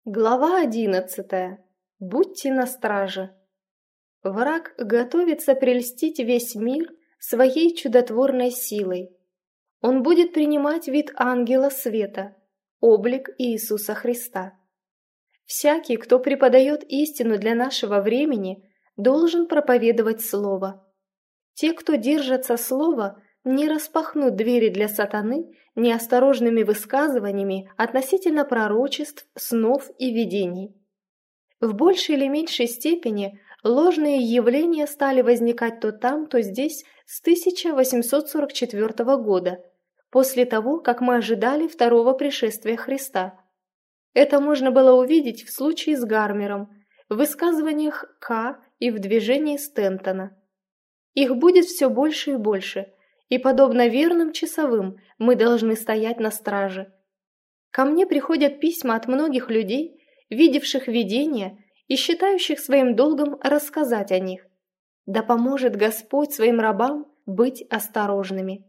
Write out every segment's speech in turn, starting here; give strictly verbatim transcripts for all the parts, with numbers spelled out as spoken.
Глава одиннадцатая. Будьте на страже. Враг готовится прельстить весь мир своей чудотворной силой. Он будет принимать вид ангела света, облик Иисуса Христа. Всякий, кто преподает истину для нашего времени, должен проповедовать Слово. Те, кто держатся Слова, не распахнут двери для сатаны неосторожными высказываниями относительно пророчеств, снов и видений. В большей или меньшей степени ложные явления стали возникать то там, то здесь с тысяча восемьсот сорок четвёртого года, после того, как мы ожидали второго пришествия Христа. Это можно было увидеть в случае с Гармером, в высказываниях К и в движении Стентона. Их будет все больше и больше, и, подобно верным часовым, мы должны стоять на страже. Ко мне приходят письма от многих людей, видевших видения и считающих своим долгом рассказать о них. Да поможет Господь своим рабам быть осторожными.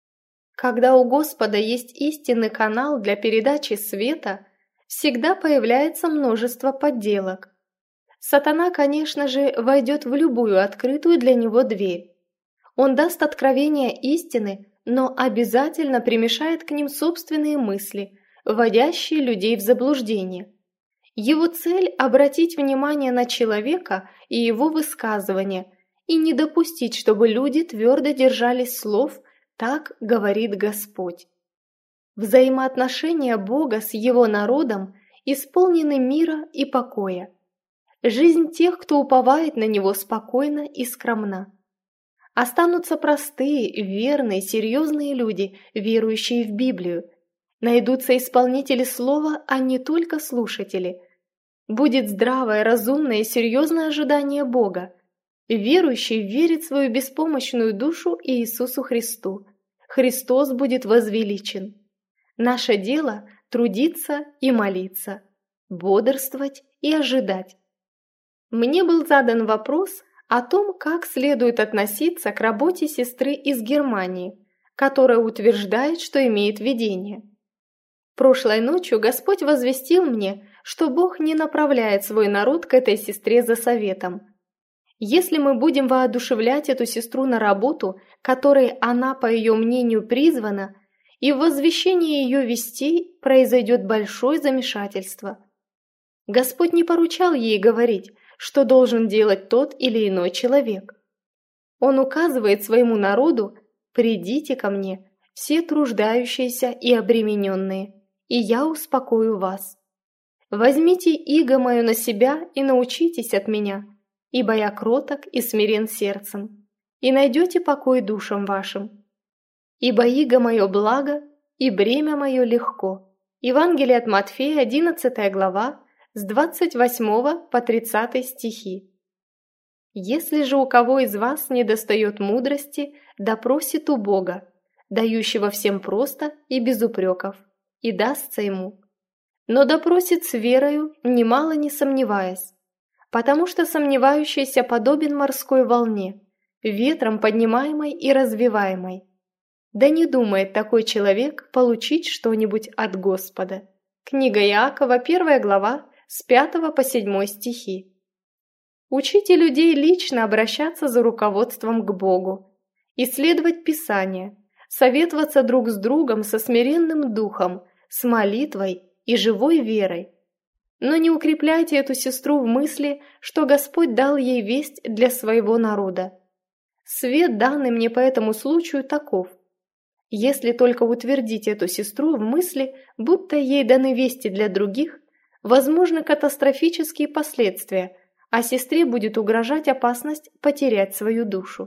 Когда у Господа есть истинный канал для передачи света, всегда появляется множество подделок. Сатана, конечно же, войдет в любую открытую для него дверь. Он даст откровение истины, но обязательно примешает к ним собственные мысли, вводящие людей в заблуждение. Его цель – обратить внимание на человека и его высказывания и не допустить, чтобы люди твердо держались слов «так говорит Господь». Взаимоотношения Бога с его народом исполнены мира и покоя. Жизнь тех, кто уповает на него, спокойна и скромна. Останутся простые, верные, серьезные люди, верующие в Библию. Найдутся исполнители слова, а не только слушатели. Будет здравое, разумное и серьезное ожидание Бога. Верующий верит свою беспомощную душу Иисусу Христу. Христос будет возвеличен. Наше дело – трудиться и молиться, бодрствовать и ожидать. Мне был задан вопрос о том, как следует относиться к работе сестры из Германии, которая утверждает, что имеет видение. Прошлой ночью Господь возвестил мне, что Бог не направляет свой народ к этой сестре за советом. Если мы будем воодушевлять эту сестру на работу, которой она, по ее мнению, призвана, и в возвещении ее вестей произойдет большое замешательство. Господь не поручал ей говорить, что должен делать тот или иной человек. Он указывает своему народу: «Придите ко мне, все труждающиеся и обремененные, и я успокою вас. Возьмите иго мое на себя и научитесь от меня, ибо я кроток и смирен сердцем, и найдете покой душам вашим. Ибо иго мое благо, и бремя мое легко». Евангелие от Матфея, одиннадцатая глава, с двадцать восьмого по тридцатый стихи. «Если же у кого из вас недостает мудрости, да просит у Бога, дающего всем просто и без упреков, и дастся ему. Но да просит с верою, немало не сомневаясь, потому что сомневающийся подобен морской волне, ветром поднимаемой и развиваемой. Да не думает такой человек получить что-нибудь от Господа». Книга Иакова, первая глава, с пятого по седьмой стихи. Учите людей лично обращаться за руководством к Богу, исследовать Писание, советоваться друг с другом со смиренным духом, с молитвой и живой верой. Но не укрепляйте эту сестру в мысли, что Господь дал ей весть для своего народа. Свет, данный мне по этому случаю, таков. Если только утвердить эту сестру в мысли, будто ей даны вести для других, возможны катастрофические последствия, а сестре будет угрожать опасность потерять свою душу.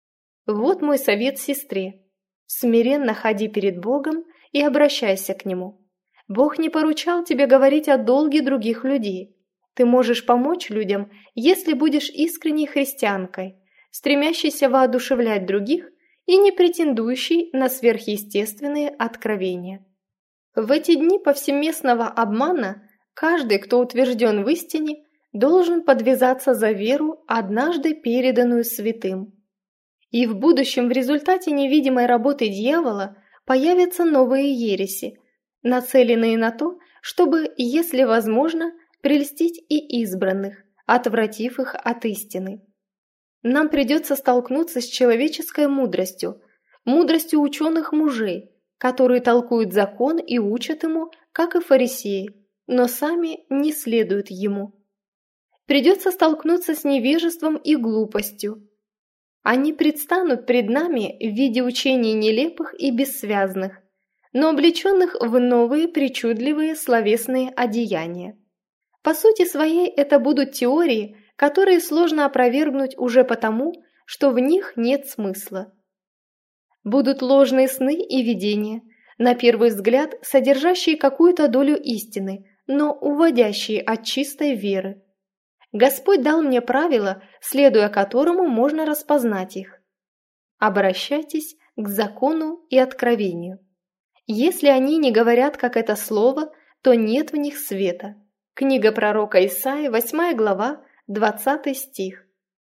Вот мой совет сестре. Смиренно ходи перед Богом и обращайся к Нему. Бог не поручал тебе говорить о долге других людей. Ты можешь помочь людям, если будешь искренней христианкой, стремящейся воодушевлять других и не претендующей на сверхъестественные откровения. В эти дни повсеместного обмана каждый, кто утвержден в истине, должен подвязаться за веру, однажды переданную святым. И в будущем в результате невидимой работы дьявола появятся новые ереси, нацеленные на то, чтобы, если возможно, прельстить и избранных, отвратив их от истины. Нам придется столкнуться с человеческой мудростью, мудростью ученых мужей, которые толкуют закон и учат ему, как и фарисеи, но сами не следуют ему. Придется столкнуться с невежеством и глупостью. Они предстанут пред нами в виде учений нелепых и бессвязных, но облеченных в новые причудливые словесные одеяния. По сути своей это будут теории, которые сложно опровергнуть уже потому, что в них нет смысла. Будут ложные сны и видения, на первый взгляд содержащие какую-то долю истины, но уводящие от чистой веры. Господь дал мне правило, следуя которому можно распознать их. Обращайтесь к закону и откровению. Если они не говорят, как это слово, то нет в них света. Книга пророка Исаии, восьмая глава, двадцатый стих.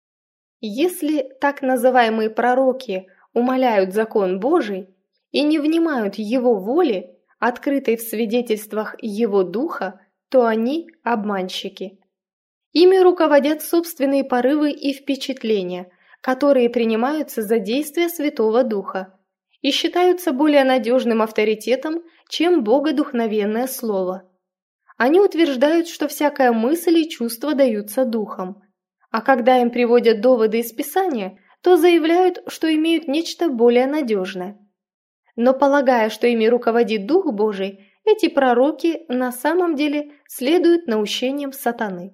Если так называемые пророки умаляют закон Божий и не внимают Его воле, открытой в свидетельствах Его Духа, то они обманщики. Ими руководят собственные порывы и впечатления, которые принимаются за действия Святого Духа и считаются более надежным авторитетом, чем богодухновенное слово. Они утверждают, что всякая мысль и чувство даются Духом, а когда им приводят доводы из Писания, то заявляют, что имеют нечто более надежное. Но полагая, что ими руководит Дух Божий, эти пророки на самом деле следуют наущениям сатаны.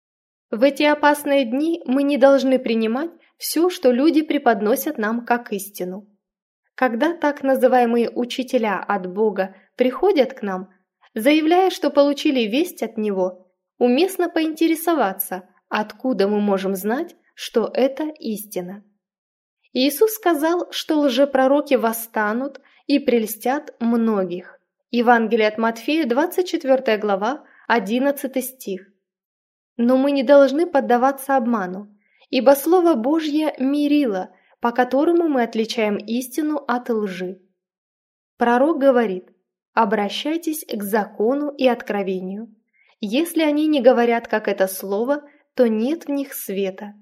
В эти опасные дни мы не должны принимать все, что люди преподносят нам как истину. Когда так называемые учителя от Бога приходят к нам, заявляя, что получили весть от Него, уместно поинтересоваться, откуда мы можем знать, что это истина. Иисус сказал, что лжепророки восстанут и прельстят многих. Евангелие от Матфея, двадцать четвёртая глава, одиннадцатый стих. Но мы не должны поддаваться обману, ибо Слово Божье – мерило, по которому мы отличаем истину от лжи. Пророк говорит: «Обращайтесь к закону и откровению. Если они не говорят, как это слово, то нет в них света».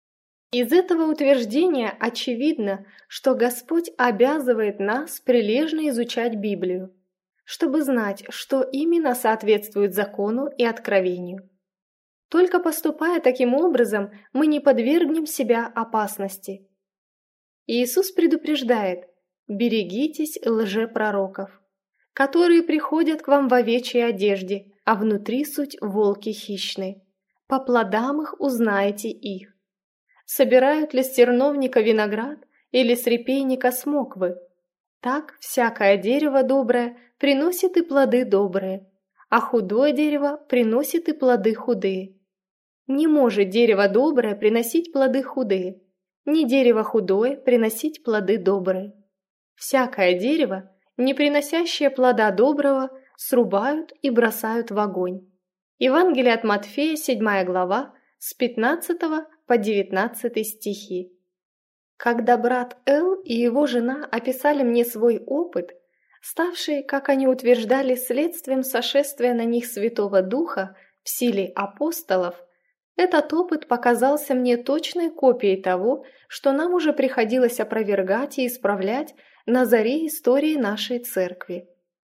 Из этого утверждения очевидно, что Господь обязывает нас прилежно изучать Библию, чтобы знать, что именно соответствует закону и откровению. Только поступая таким образом, мы не подвергнем себя опасности. Иисус предупреждает: берегитесь лжепророков, которые приходят к вам в овечьей одежде, а внутри суть волки хищные. По плодам их узнаете их. Собирают ли с терновника виноград или с репейника смоквы? Так всякое дерево доброе приносит и плоды добрые, а худое дерево приносит и плоды худые. Не может дерево доброе приносить плоды худые, ни дерево худое приносить плоды добрые. Всякое дерево, не приносящее плода доброго, срубают и бросают в огонь. Евангелие от Матфея, седьмая глава, с пятнадцатого по девятнадцатый стихи. Когда брат Эл и его жена описали мне свой опыт, ставший, как они утверждали, следствием сошествия на них Святого Духа в силе апостолов, этот опыт показался мне точной копией того, что нам уже приходилось опровергать и исправлять на заре истории нашей церкви.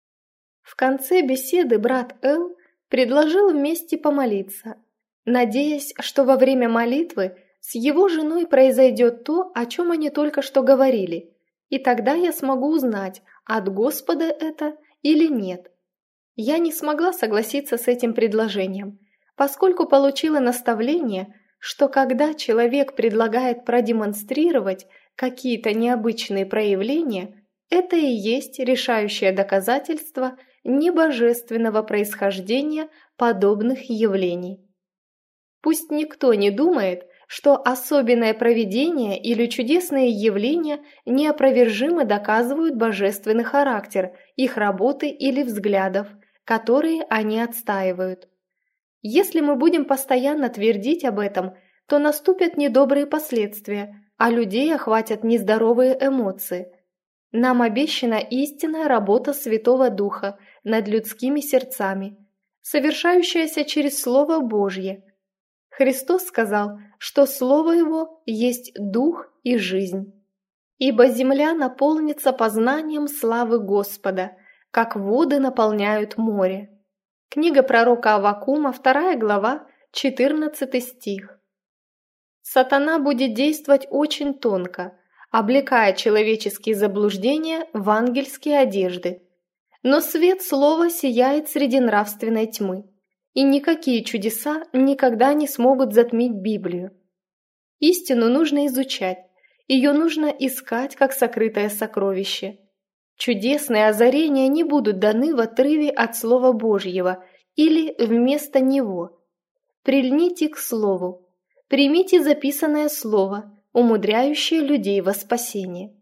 В конце беседы брат Эл предложил вместе помолиться, надеясь, что во время молитвы с его женой произойдет то, о чем они только что говорили, и тогда я смогу узнать, от Господа это или нет. Я не смогла согласиться с этим предложением, поскольку получила наставление, что когда человек предлагает продемонстрировать какие-то необычные проявления, это и есть решающее доказательство небожественного происхождения подобных явлений. Пусть никто не думает, что особенное провидение или чудесные явления неопровержимо доказывают божественный характер их работы или взглядов, которые они отстаивают. Если мы будем постоянно твердить об этом, то наступят недобрые последствия, а людей охватят нездоровые эмоции. Нам обещана истинная работа Святого Духа над людскими сердцами, совершающаяся через Слово Божье. Христос сказал, что Слово Его есть дух и жизнь. Ибо земля наполнится познанием славы Господа, как воды наполняют море. Книга пророка Аввакума, вторая глава, четырнадцатый стих. Сатана будет действовать очень тонко, облекая человеческие заблуждения в ангельские одежды. Но свет слова сияет среди нравственной тьмы, и никакие чудеса никогда не смогут затмить Библию. Истину нужно изучать, ее нужно искать как сокрытое сокровище. Чудесные озарения не будут даны в отрыве от Слова Божьего или вместо него. Прильните к Слову, примите записанное Слово, умудряющее людей во спасение.